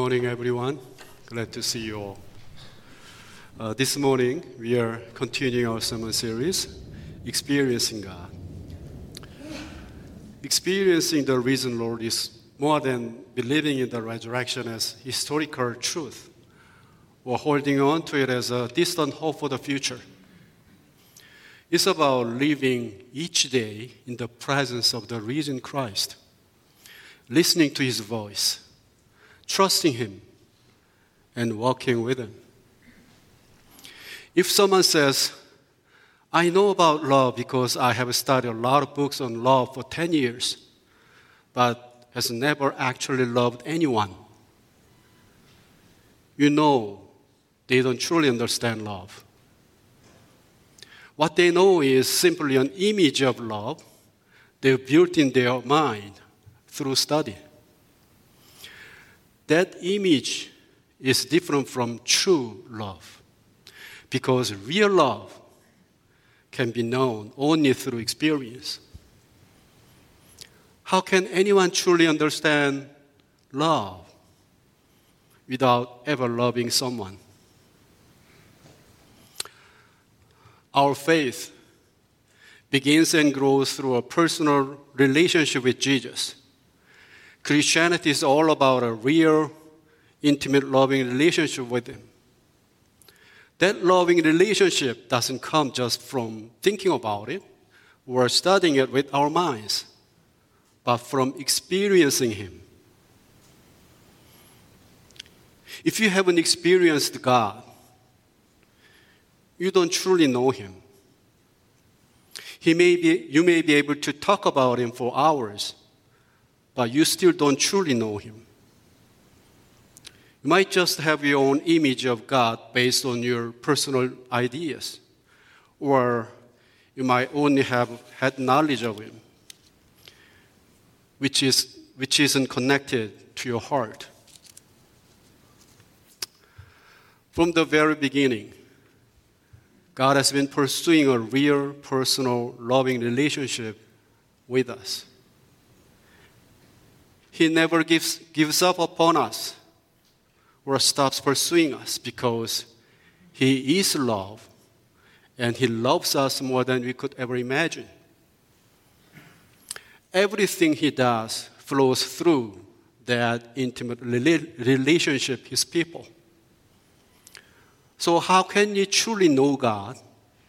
morning, everyone. Glad to see you all. This morning, we are continuing our sermon series, Experiencing God. Experiencing the risen Lord is more than believing in the resurrection as historical truth or holding on to it as a distant hope for the future. It's about living each day in the presence of the risen Christ, listening to His voice, trusting Him, and walking with Him. If someone says, I know about love because I have studied a lot of books on love for 10 years, but has never actually loved anyone, you know they don't truly understand love. What they know is simply an image of love they've built in their mind through study. That image is different from true love because real love can be known only through experience. How can anyone truly understand love without ever loving someone? Our faith begins and grows through a personal relationship with Jesus. Christianity is all about a real, intimate, loving relationship with Him. That loving relationship doesn't come just from thinking about it or studying it with our minds, but from experiencing Him. If you haven't experienced God, you don't truly know Him. You may be able to talk about Him for hours, but you still don't truly know Him. You might just have your own image of God based on your personal ideas, or you might only have had knowledge of Him, which isn't connected to your heart. From the very beginning, God has been pursuing a real, personal, loving relationship with us. He never gives up upon us or stops pursuing us because He is love and He loves us more than we could ever imagine. Everything He does flows through that intimate relationship with His people. So how can you truly know God,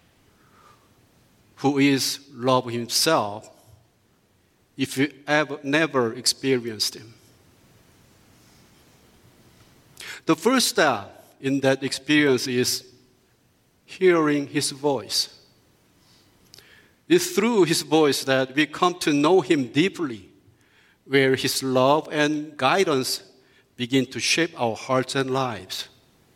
who is love Himself, if you never experienced Him? The first step in that experience is hearing His voice. It's through His voice that we come to know Him deeply, where His love and guidance begin to shape our hearts and lives.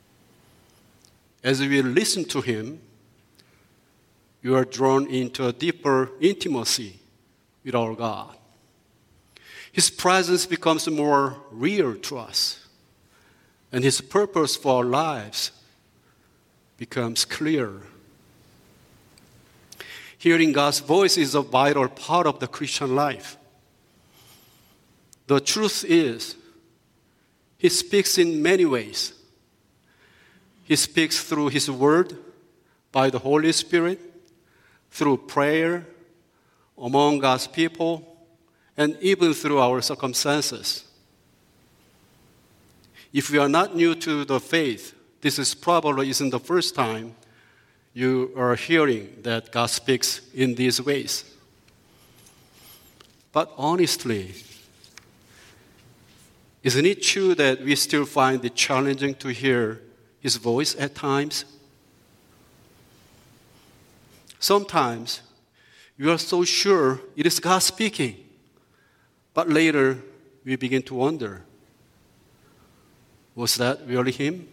As we listen to Him, you are drawn into a deeper intimacy with our God. His presence becomes more real to us, and His purpose for our lives becomes clearer. Hearing God's voice is a vital part of the Christian life. The truth is, He speaks in many ways. He speaks through His Word, by the Holy Spirit, through prayer, among God's people, and even through our circumstances. If we are not new to the faith, this is probably isn't the first time you are hearing that God speaks in these ways. But honestly, isn't it true that we still find it challenging to hear His voice at times? Sometimes you are so sure it is God speaking, but later we begin to wonder, was that really Him?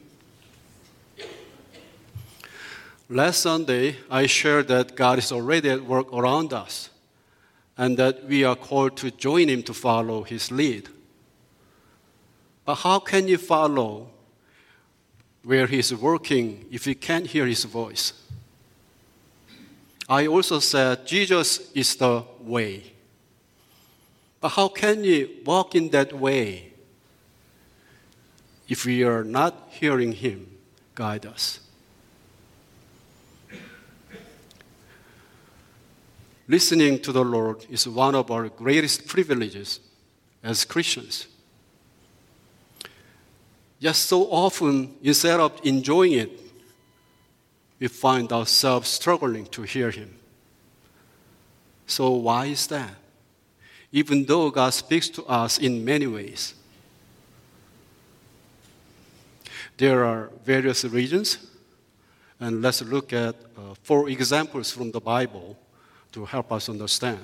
Last Sunday, I shared that God is already at work around us and that we are called to join Him to follow His lead. But how can you follow where He's working if you can't hear His voice? I also said Jesus is the way. But how can you walk in that way if we are not hearing him guide us. Listening to the Lord is one of our greatest privileges as Christians. Yet so often, instead of enjoying it, we find ourselves struggling to hear him. So why is that? Even though God speaks to us in many ways. There are various reasons, and let's look at 4 examples from the Bible to help us understand.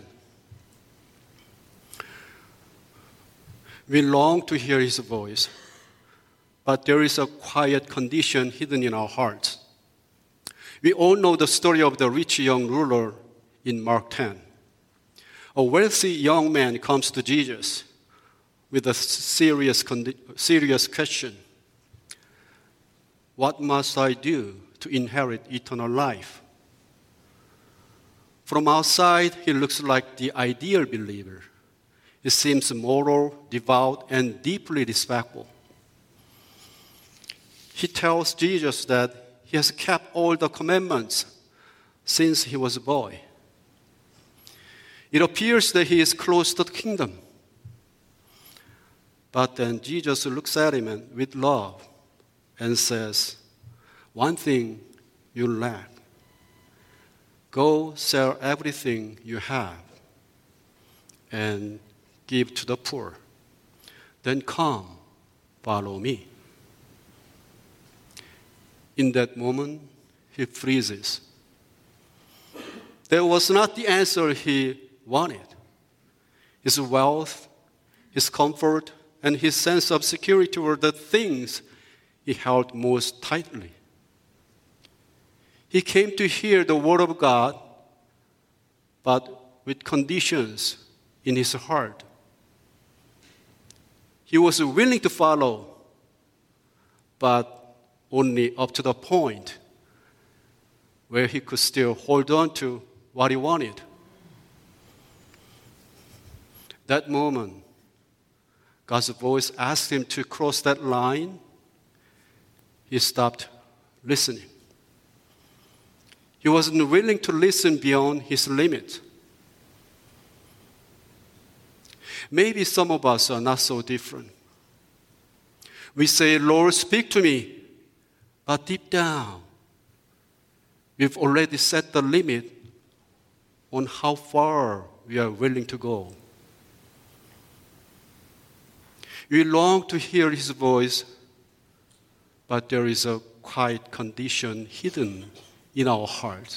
We long to hear his voice, but there is a quiet condition hidden in our hearts. We all know the story of the rich young ruler in Mark 10. A wealthy young man comes to Jesus with a serious question. What must I do to inherit eternal life? From outside, he looks like the ideal believer. He seems moral, devout, and deeply respectful. He tells Jesus that he has kept all the commandments since he was a boy. It appears that he is close to the kingdom. But then Jesus looks at him with love and says, one thing you lack. Go sell everything you have and give to the poor. Then come, follow me. In that moment, he freezes. That was not the answer he wanted. His wealth, his comfort, and his sense of security were the things he held most tightly. He came to hear the word of God, but with conditions in his heart. He was willing to follow, but only up to the point where he could still hold on to what he wanted. That moment, God's voice asked him to cross that line. He stopped listening. He wasn't willing to listen beyond his limit. Maybe some of us are not so different. We say, Lord, speak to me. But deep down, we've already set the limit on how far we are willing to go. We long to hear his voice, but there is a quiet condition hidden in our hearts.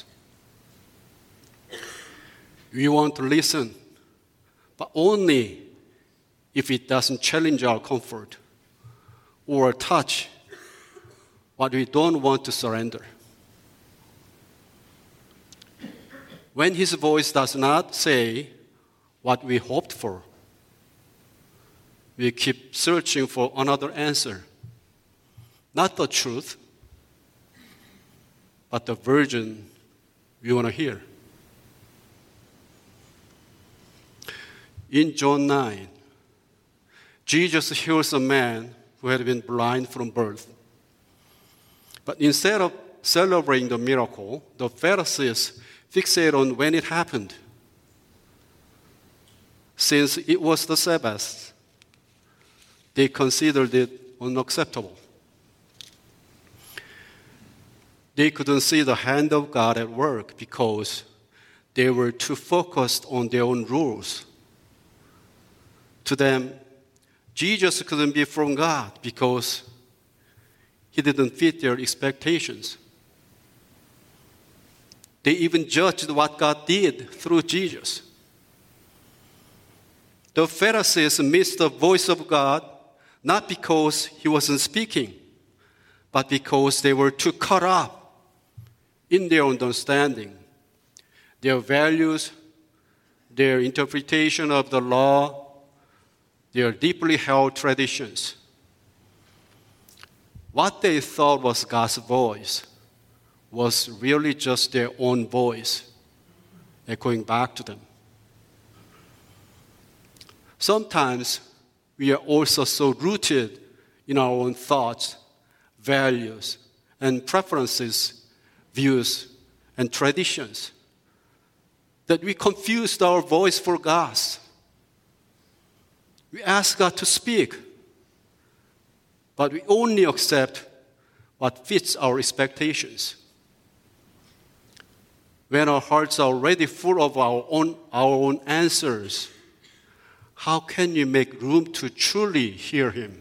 We want to listen, but only if it doesn't challenge our comfort or touch what we don't want to surrender. When his voice does not say what we hoped for, we keep searching for another answer. Not the truth, but the version we want to hear. In John 9, Jesus heals a man who had been blind from birth. But instead of celebrating the miracle, the Pharisees fixate on when it happened. Since it was the Sabbath, they considered it unacceptable. They couldn't see the hand of God at work because they were too focused on their own rules. To them, Jesus couldn't be from God because he didn't fit their expectations. They even judged what God did through Jesus. The Pharisees missed the voice of God not because he wasn't speaking, but because they were too caught up in their understanding, their values, their interpretation of the law, their deeply held traditions. What they thought was God's voice was really just their own voice echoing back to them. Sometimes we are also so rooted in our own thoughts, values, and preferences, views, and traditions, that we confused our voice for God's. We ask God to speak, but we only accept what fits our expectations. When our hearts are already full of our own answers, how can you make room to truly hear Him?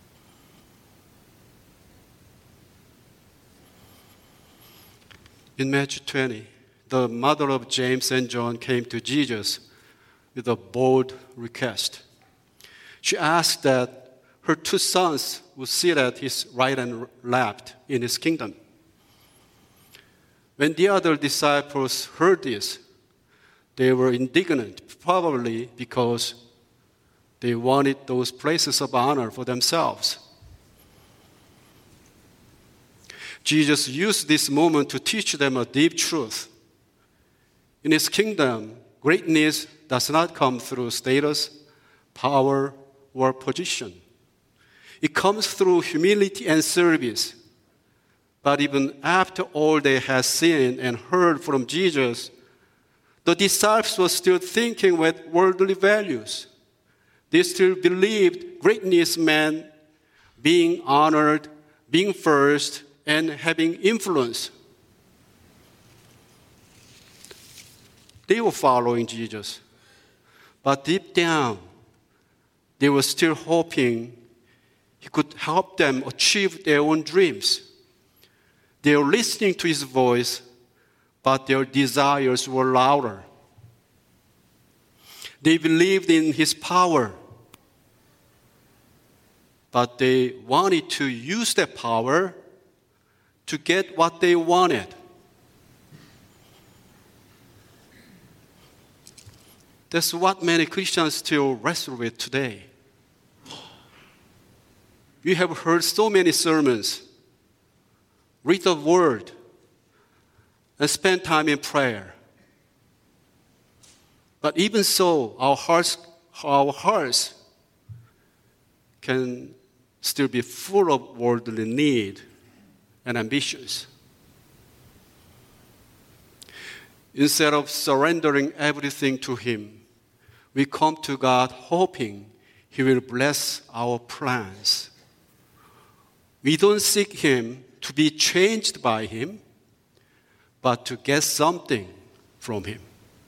In Matthew 20, the mother of James and John came to Jesus with a bold request. She asked that her two sons would sit at his right and left in his kingdom. When the other disciples heard this, they were indignant, probably because they wanted those places of honor for themselves. Jesus used this moment to teach them a deep truth. In His kingdom, greatness does not come through status, power, or position. It comes through humility and service. But even after all they had seen and heard from Jesus, the disciples were still thinking with worldly values. They still believed greatness meant being honored, being first, and having influence. They were following Jesus, but deep down, they were still hoping He could help them achieve their own dreams. They were listening to His voice, but their desires were louder. They believed in His power, but they wanted to use that power to get what they wanted. That's what many Christians still wrestle with today. We have heard so many sermons, read the Word, and spend time in prayer. But even so, our hearts can still be full of worldly need and ambitions. Instead of surrendering everything to Him, we come to God hoping He will bless our plans. We don't seek Him to be changed by Him, but to get something from Him.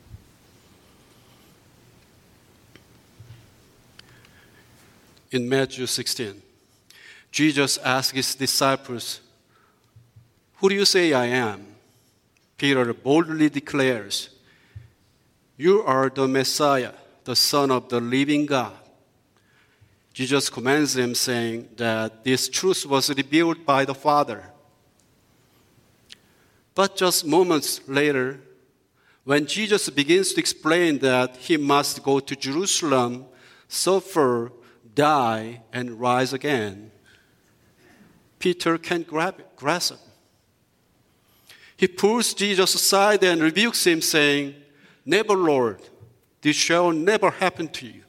In Matthew 16, Jesus asked His disciples, "Who do you say I am?" Peter boldly declares, "You are the Messiah, the Son of the living God." Jesus commands him, saying that this truth was revealed by the Father. But just moments later, when Jesus begins to explain that He must go to Jerusalem, suffer, die, and rise again, Peter can't grasp it. He pulls Jesus aside and rebukes him, saying, "Never, Lord, this shall never happen to you."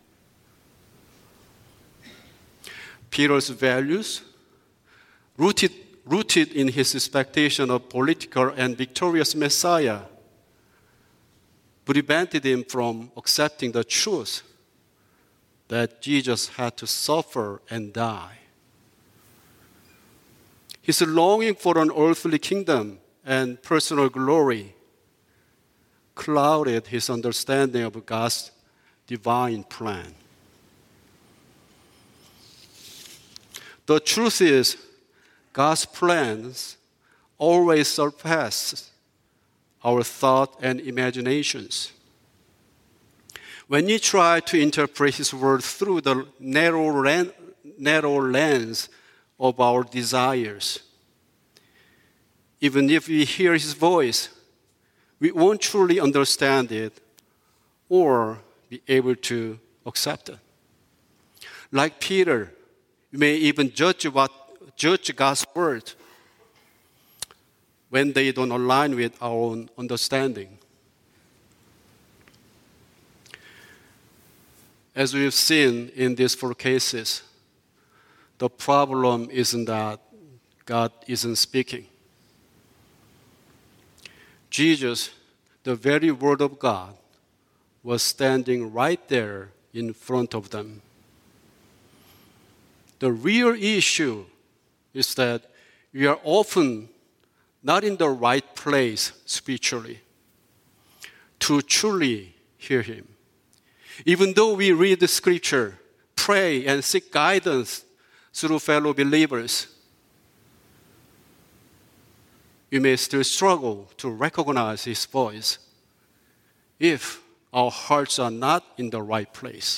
Peter's values, rooted in his expectation of political and victorious Messiah, prevented him from accepting the truth that Jesus had to suffer and die. His longing for an earthly kingdom and personal glory clouded his understanding of God's divine plan. The truth is, God's plans always surpass our thought and imaginations. When you try to interpret His word through the narrow lens of our desires, even if we hear His voice, we won't truly understand it or be able to accept it. Like Peter, we may even judge God's word when they don't align with our own understanding. As we've seen in these 4 cases, The problem isn't that God isn't speaking. Jesus, the very Word of God, was standing right there in front of them. The real issue is that we are often not in the right place spiritually to truly hear Him. Even though we read the Scripture, pray, and seek guidance through fellow believers, we may still struggle to recognize His voice if our hearts are not in the right place.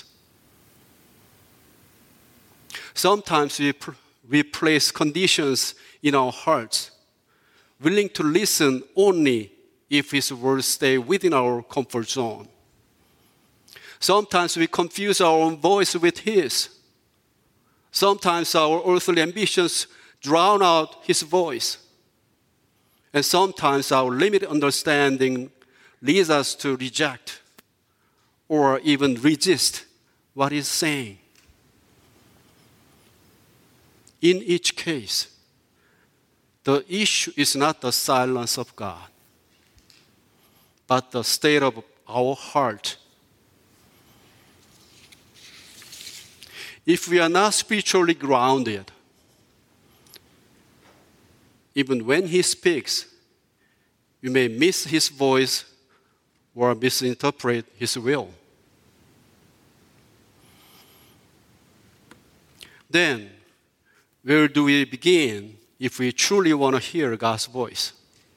Sometimes we place conditions in our hearts, willing to listen only if His words stay within our comfort zone. Sometimes we confuse our own voice with His. Sometimes our earthly ambitions drown out His voice. And sometimes our limited understanding leads us to reject or even resist what He's saying. In each case, the issue is not the silence of God, but the state of our heart. If we are not spiritually grounded, even when He speaks, we may miss His voice or misinterpret His will. Then, where do we begin if we truly want to hear God's voice?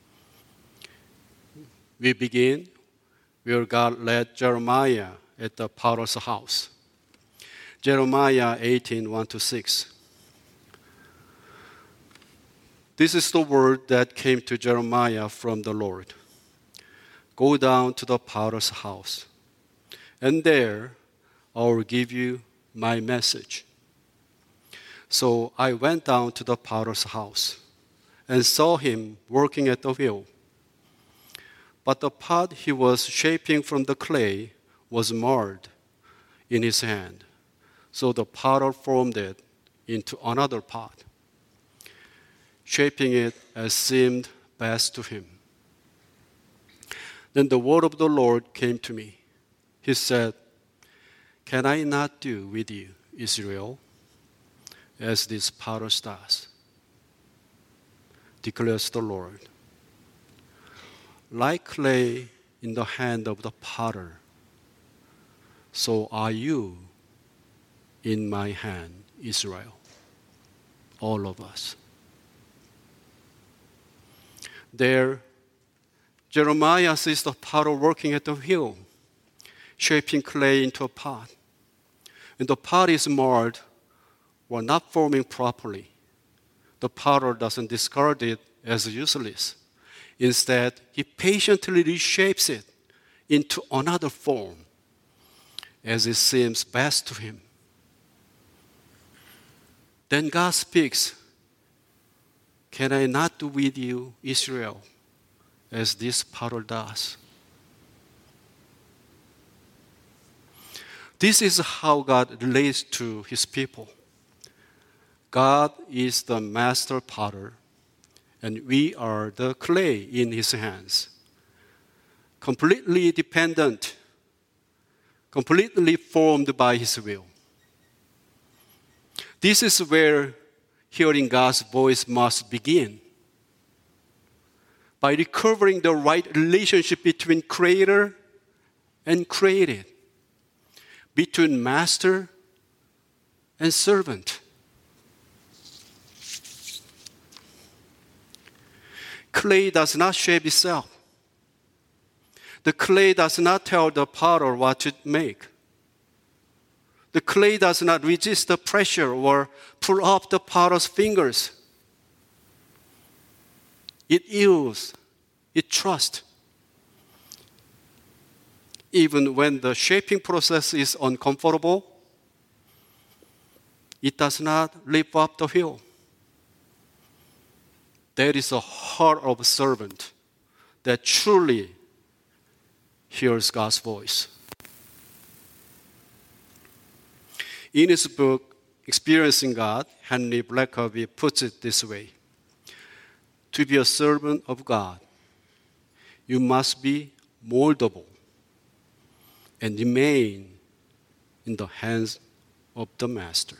We begin where God led Jeremiah at the potter's house. Jeremiah 18, 1-6. This is the word that came to Jeremiah from the Lord. Go down to the potter's house, and there I will give you my message. So I went down to the potter's house and saw him working at the wheel. But the pot he was shaping from the clay was marred in his hand. So the potter formed it into another pot, shaping it as seemed best to him. Then the word of the Lord came to me. He said, "Can I not do with you, Israel, as this potter does?" Declares the Lord. Like clay in the hand of the potter, so are you in my hand, Israel. All of us. There, Jeremiah sees the potter working at the wheel, shaping clay into a pot. When the pot is marred or not forming properly, the potter doesn't discard it as useless. Instead, he patiently reshapes it into another form as it seems best to him. Then God speaks, "Can I not do with you, Israel, as this potter does?" This is how God relates to His people. God is the master potter, and we are the clay in His hands. Completely dependent, completely formed by His will. This is where hearing God's voice must begin. By recovering the right relationship between Creator and created, between master and servant. Clay does not shape itself. The clay does not tell the potter what to make. The clay does not resist the pressure or pull up the potter's fingers. It yields, it trusts. Even when the shaping process is uncomfortable, it does not leap up the hill. That is a heart of a servant that truly hears God's voice. In his book, Experiencing God, Henry Blackaby puts it this way: to be a servant of God, you must be moldable and remain in the hands of the Master.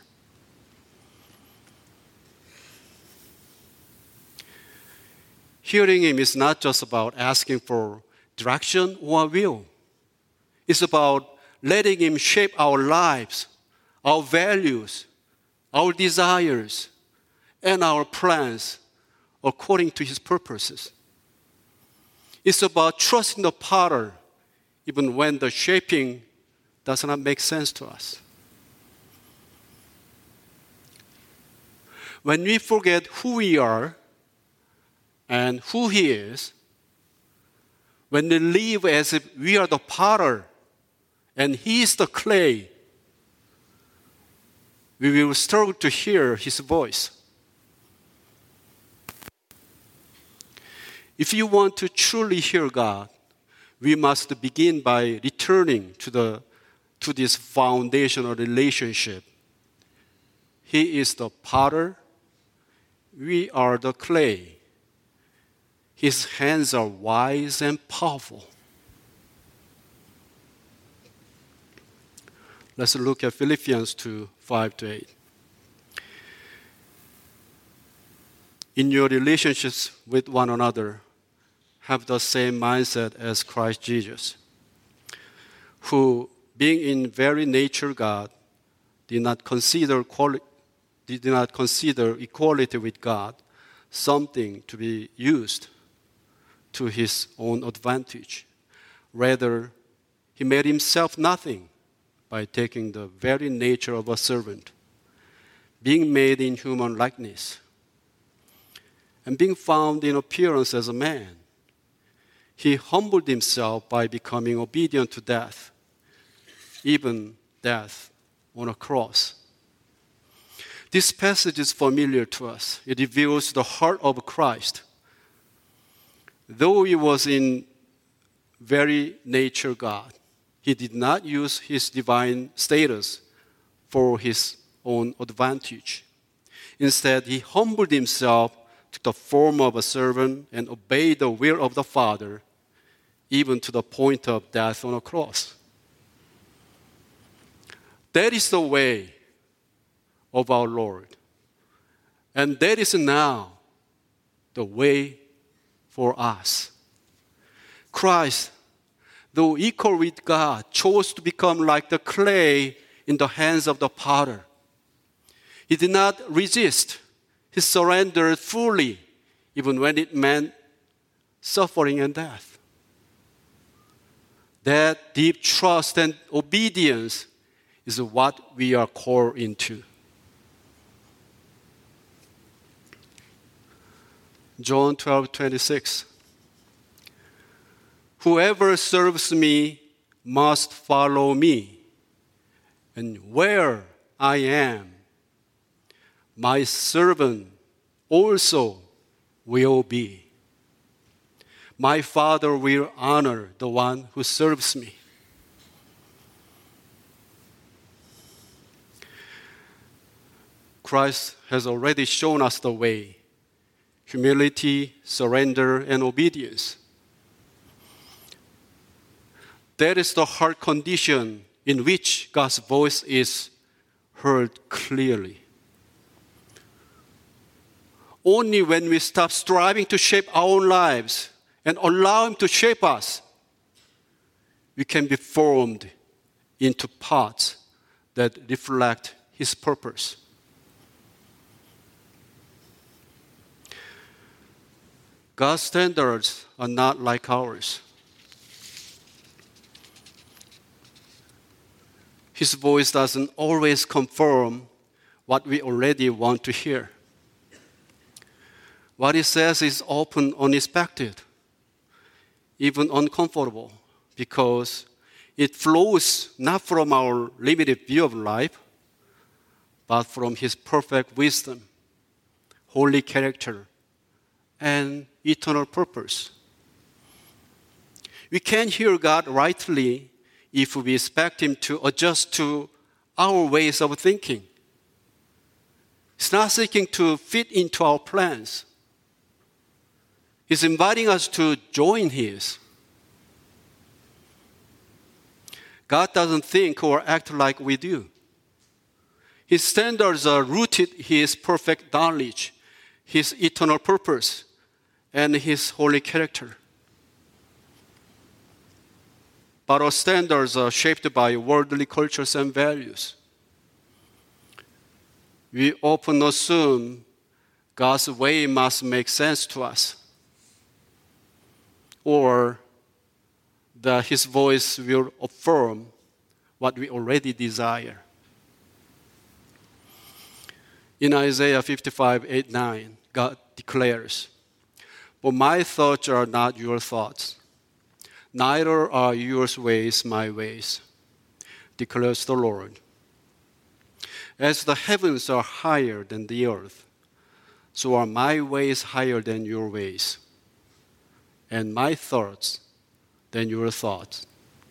Hearing Him is not just about asking for direction or will. It's about letting Him shape our lives, our values, our desires, and our plans according to His purposes. It's about trusting the potter even when the shaping does not make sense to us. When we forget who we are and who He is, when we live as if we are the potter and He is the clay, we will struggle to hear His voice. If you want to truly hear God, we must begin by returning to this foundational relationship. He is the potter, we are the clay. His hands are wise and powerful. Let's look at Philippians 2, 5-8. In your relationships with one another, have the same mindset as Christ Jesus, who, being in very nature God, did not consider equality with God something to be used to His own advantage. Rather, He made Himself nothing by taking the very nature of a servant, being made in human likeness, and being found in appearance as a man. He humbled Himself by becoming obedient to death, even death on a cross. This passage is familiar to us. It reveals the heart of Christ. Though He was in very nature God, He did not use His divine status for His own advantage. Instead, He humbled Himself, took the form of a servant, and obeyed the will of the Father, even to the point of death on a cross. That is the way of our Lord. And that is now the way for us. Christ, though equal with God, chose to become like the clay in the hands of the potter. He did not resist. He surrendered fully, even when it meant suffering and death. That deep trust and obedience is what we are called into. John 12:26. Whoever serves me must follow me, and where I am, my servant also will be. My Father will honor the one who serves me. Christ has already shown us the way: humility, surrender, and obedience. That is the heart condition in which God's voice is heard clearly. Only when we stop striving to shape our own lives and allow Him to shape us, we can be formed into parts that reflect His purpose. God's standards are not like ours. His voice doesn't always confirm what we already want to hear. What He says is often unexpected, even uncomfortable, because it flows not from our limited view of life, but from His perfect wisdom, holy character, and eternal purpose. We can't hear God rightly if we expect Him to adjust to our ways of thinking. He's not seeking to fit into our plans. He's inviting us to join His. God doesn't think or act like we do. His standards are rooted in His perfect knowledge, His eternal purpose, and His holy character. But our standards are shaped by worldly cultures and values. We often assume God's way must make sense to us, or that His voice will affirm what we already desire. In Isaiah 55, 8, 9, God declares, "For my thoughts are not your thoughts, neither are your ways my ways, declares the Lord. As the heavens are higher than the earth, so are my ways higher than your ways, and my thoughts than your thoughts."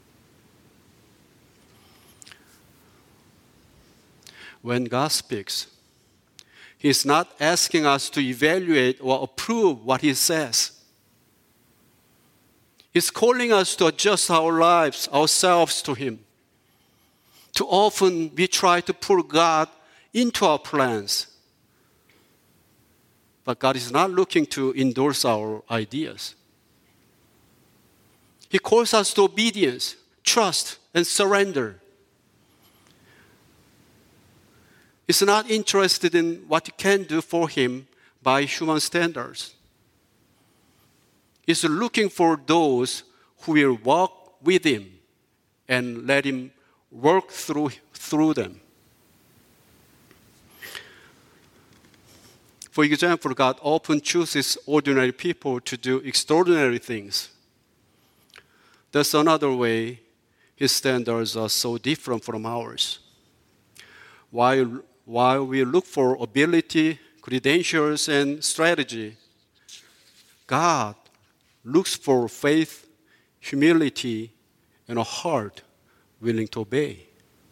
When God speaks, He's not asking us to evaluate or approve what He says. He's calling us to adjust our lives, ourselves to Him. Too often we try to pull God into our plans. But God is not looking to endorse our ideas. He calls us to obedience, trust, and surrender. He's not interested in what you can do for Him by human standards. He's looking for those who will walk with Him and let Him work through them. For example, God often chooses ordinary people to do extraordinary things. That's another way His standards are so different from ours. While we look for ability, credentials, and strategy, God looks for faith, humility, and a heart willing to obey.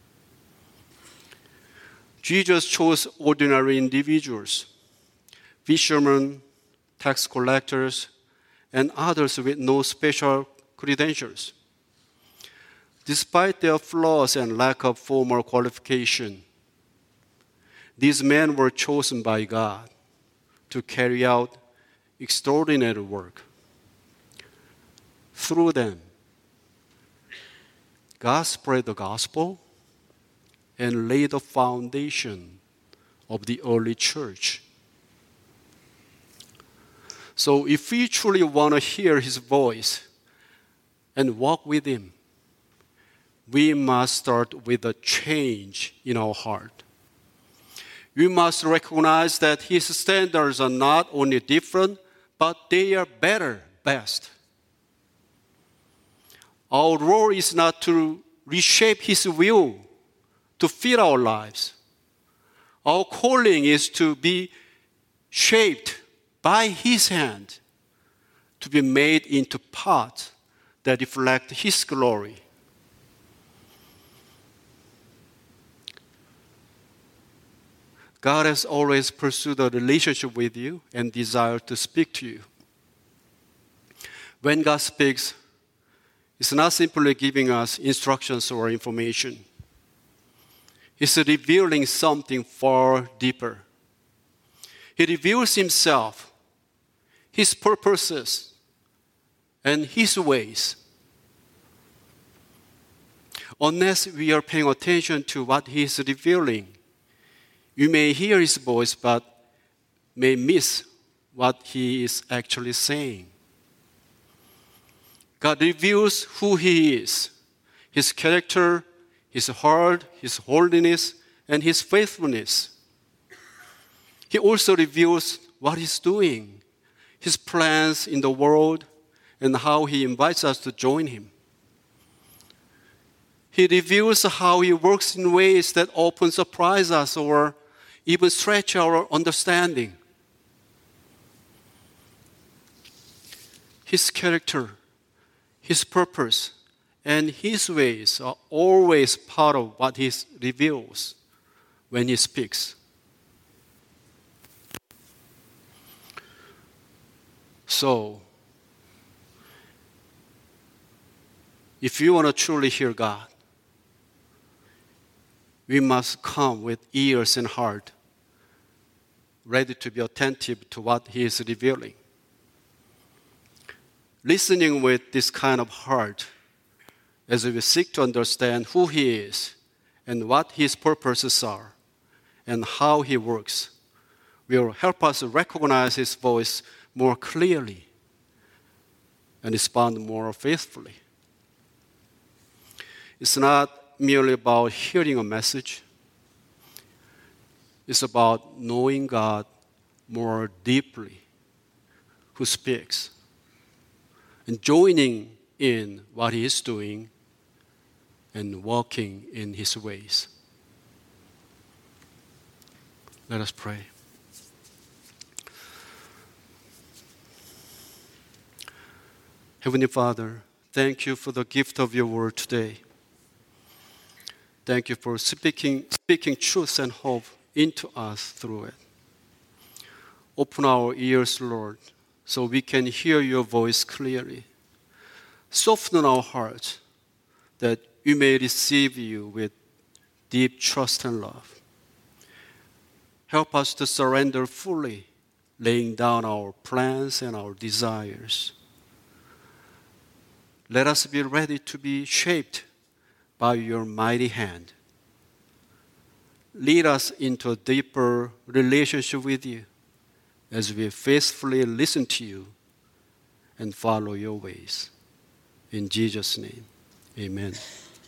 Jesus chose ordinary individuals, fishermen, tax collectors, and others with no special credentials. Despite their flaws and lack of formal qualification, these men were chosen by God to carry out extraordinary work. Through them, God spread the gospel and laid the foundation of the early church. So if we truly want to hear His voice and walk with Him, we must start with a change in our heart. We must recognize that His standards are not only different, but they are better, best. Our role is not to reshape His will to fit our lives. Our calling is to be shaped by His hand, to be made into parts that reflect His glory. God has always pursued a relationship with you and desired to speak to you. When God speaks, He's not simply giving us instructions or information. He's revealing something far deeper. He reveals Himself, His purposes, and His ways. Unless we are paying attention to what He is revealing, you may hear His voice, but may miss what He is actually saying. God reveals who He is, His character, His heart, His holiness, and His faithfulness. He also reveals what He's doing, His plans in the world, and how He invites us to join Him. He reveals how He works in ways that often surprise us or even stretch our understanding. His character, His purpose, and His ways are always part of what He reveals when He speaks. So, if you want to truly hear God, we must come with ears and heart, ready to be attentive to what He is revealing. Listening with this kind of heart, as we seek to understand who He is and what His purposes are and how He works, will help us recognize His voice more clearly and respond more faithfully. It's not merely about hearing a message. It's about knowing God more deeply, who speaks, and joining in what He is doing and walking in His ways. Let us pray. Heavenly Father, thank you for the gift of your word today. Thank you for speaking truth and hope into us through it. Open our ears, Lord, so we can hear your voice clearly. Soften our hearts that we may receive you with deep trust and love. Help us to surrender fully, laying down our plans and our desires. Let us be ready to be shaped by your mighty hand. Lead us into a deeper relationship with you as we faithfully listen to you and follow your ways. In Jesus' name, amen.